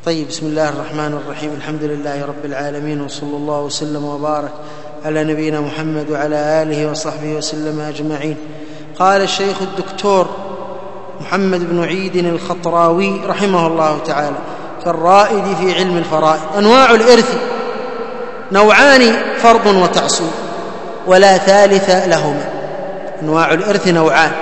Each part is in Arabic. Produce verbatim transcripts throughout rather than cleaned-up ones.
طيب، بسم الله الرحمن الرحيم. الحمد لله رب العالمين، وصلى الله وسلم وبارك على نبينا محمد وعلى آله وصحبه وسلم أجمعين. قال الشيخ الدكتور محمد بن عيد الخطراوي رحمه الله تعالى في الرائد في علم الفرائض: أنواع الإرث نوعان، فرض وتعصيب، ولا ثالث لهما. أنواع الإرث نوعان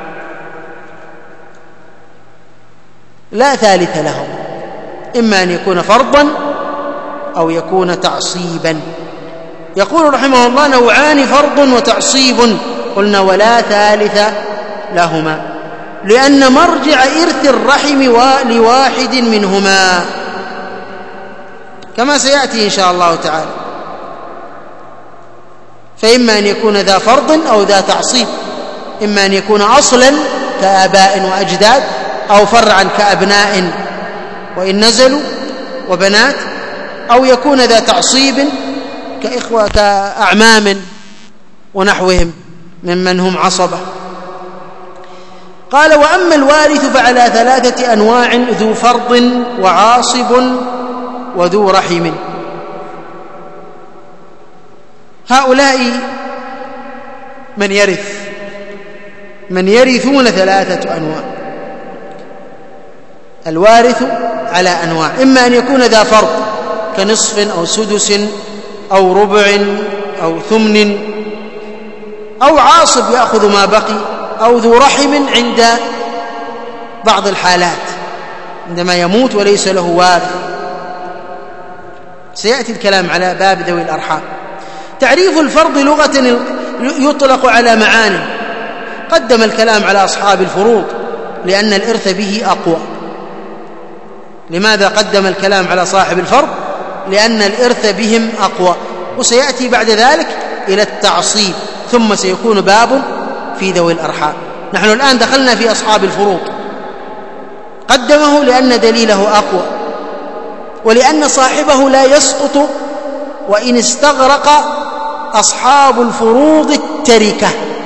لا ثالث لهما، إما أن يكون فرضا أو يكون تعصيبا. يقول رحمه الله: نوعان، فرض وتعصيب. قلنا: ولا ثالث لهما، لأن مرجع إرث الرحم لواحد منهما، كما سيأتي إن شاء الله تعالى. فإما أن يكون ذا فرض أو ذا تعصيب، إما أن يكون أصلا كآباء وأجداد، أو فرعا كأبناء وإن نزلوا وبنات، أو يكون ذا تعصيب كإخوة كأعمام ونحوهم ممن هم عصبة. قال: وأما الوارث فعلى ثلاثة أنواع: ذو فرض وعاصب وذو رحم. هؤلاء من يرث من يرثون ثلاثة أنواع. الوارث على أنواع: إما أن يكون ذا فرض كنصف أو سدس أو ربع أو ثمن، أو عاصب يأخذ ما بقي، أو ذو رحم عند بعض الحالات عندما يموت وليس له وارث. سيأتي الكلام على باب ذوي الأرحام. تعريف الفرض لغة يطلق على معاني. قدم الكلام على أصحاب الفروض لأن الإرث به أقوى. لماذا قدم الكلام على صاحب الفرض؟ لأن الإرث بهم أقوى. وسيأتي بعد ذلك إلى التعصيب، ثم سيكون باب في ذوي الأرحام. نحن الآن دخلنا في أصحاب الفروض، قدمه لأن دليله أقوى، ولأن صاحبه لا يسقط وإن استغرق أصحاب الفروض التركة،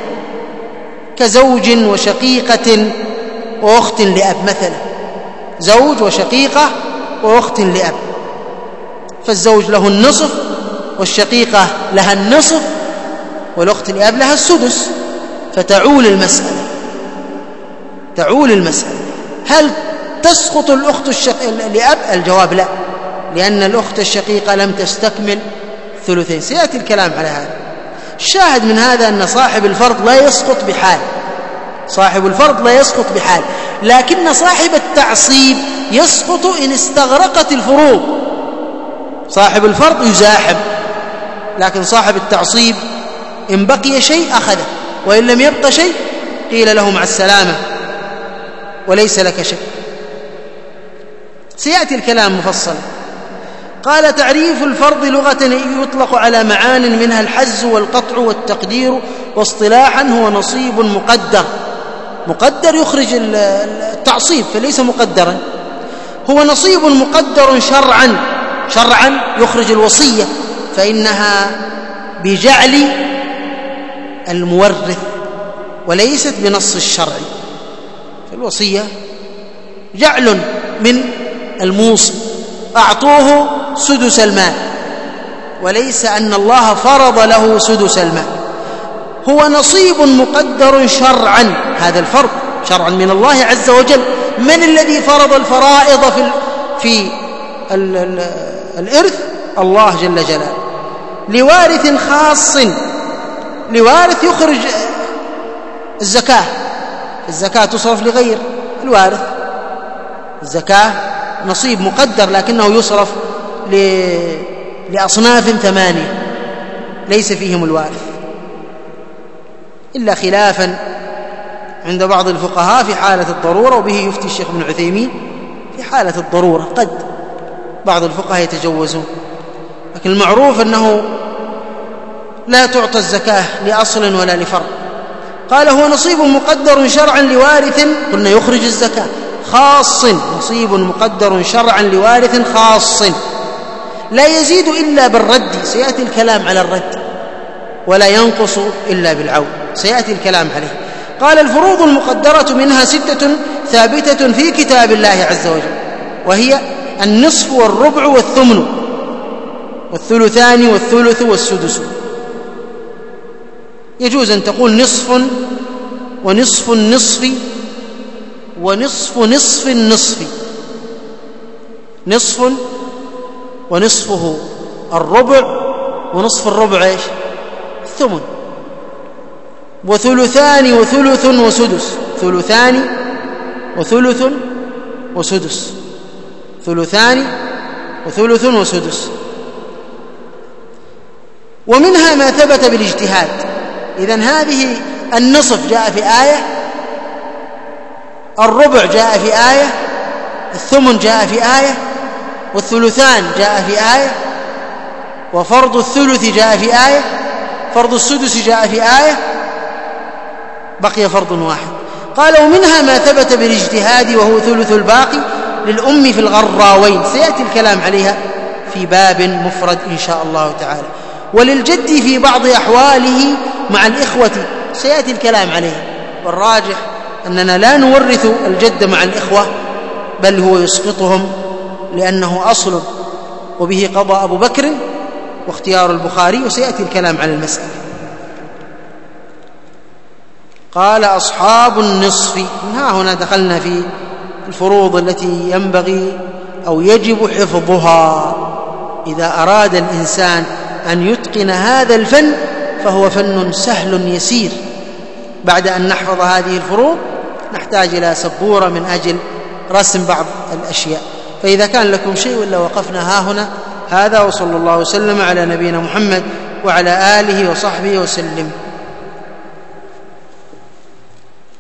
كزوج وشقيقة وأخت لأب مثلا. زوج وشقيقة وأخت لأب، فالزوج له النصف، والشقيقة لها النصف، والأخت لأب لها السدس. فتعول المسألة تعول المسألة هل تسقط الأخت الشق... لأب؟ الجواب لا، لأن الأخت الشقيقة لم تستكمل ثلثين. سيأتي الكلام على هذا. الشاهد من هذا أن صاحب الفرض لا يسقط بحال صاحب الفرض لا يسقط بحال لكن صاحب التعصيب يسقط إن استغرقت الفروض. صاحب الفرض يزاحم، لكن صاحب التعصيب إن بقي شيء أخذه، وإن لم يبق شيء قيل له مع السلامة وليس لك شيء. سيأتي الكلام مفصلا. قال: تعريف الفرض لغة يطلق على معان منها الحز والقطع والتقدير، واصطلاحا هو نصيب مقدر. مقدر يخرج التعصيب فليس مقدرا. هو نصيب مقدر شرعا شرعا يخرج الوصية، فإنها بجعل المورث وليست بنص الشرع. فالوصية جعل من الموصي، أعطوه سدس المال، وليس أن الله فرض له سدس المال. هو نصيب مقدر شرعا، هذا الفرض شرعا من الله عز وجل. من الذي فرض الفرائض في في ال ال الإرث؟ الله جل جلاله. لوارث خاص، لوارث يخرج الزكاة. الزكاة تصرف لغير الوارث. الزكاة نصيب مقدر لكنه يصرف لأصناف ثمانية ليس فيهم الوارث، إلا خلافا عند بعض الفقهاء في حالة الضرورة، وبه يفتي الشيخ ابن عثيمين في حالة الضرورة. قد بعض الفقهاء يتجوزون، لكن المعروف أنه لا تعطى الزكاة لأصل ولا لفرع. قال: هو نصيب مقدر شرعا لوارث، قلنا يخرج الزكاة، خاص، نصيب مقدر شرعا لوارث خاص، لا يزيد إلا بالرد. سيأتي الكلام على الرد. ولا ينقص إلا بالعون، سيأتي الكلام عليه. قال: الفروض المقدرة منها ستة ثابتة في كتاب الله عز وجل، وهي النصف والربع والثمن والثلثان والثلث والسدس. يجوز أن تقول نصف ونصف النصف ونصف نصف النصف، نصف ونصفه الربع ونصف الربع ايش؟ الثمن. وثلثان وثلث وسدس، ثلثان وثلث وسدس، ثلثان وثلث وسدس. ومنها ما ثبت بالاجتهاد. إذن هذه النصف جاء في آية، الربع جاء في آية، الثمن جاء في آية، والثلثان جاء في آية، وفرض الثلث جاء في آية، فرض السدس جاء في آية، بقي فرض واحد. قال ومنها ما ثبت بالاجتهاد وهو ثلث الباقي للأم في الغراوين، سيأتي الكلام عليها في باب مفرد إن شاء الله تعالى. وللجد في بعض أحواله مع الإخوة، سيأتي الكلام عليه. والراجح أننا لا نورث الجد مع الإخوة، بل هو يسقطهم لأنه أصل، وبه قضى أبو بكر واختيار البخاري، وسيأتي الكلام على المسألة. قال أصحاب النصف. من ها هنا دخلنا في الفروض التي ينبغي أو يجب حفظها. إذا أراد الإنسان أن يتقن هذا الفن فهو فن سهل يسير. بعد أن نحفظ هذه الفروض نحتاج إلى سبورة من أجل رسم بعض الأشياء. فإذا كان لكم شيء ولا وقفنا ها هنا. هذا وصلى الله وسلم على نبينا محمد وعلى آله وصحبه وسلم.